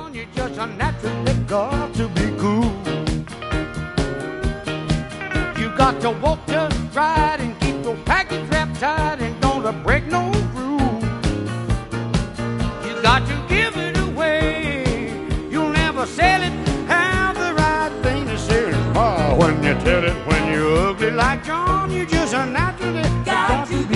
John, you just unnaturally got to be cool. You got to walk just right and keep your package wrapped tight and don't break no rules. You got to give it away. You'll never sell it. Have the right thing to say it. When you tell it, when you're ugly like John, you just unnaturally got to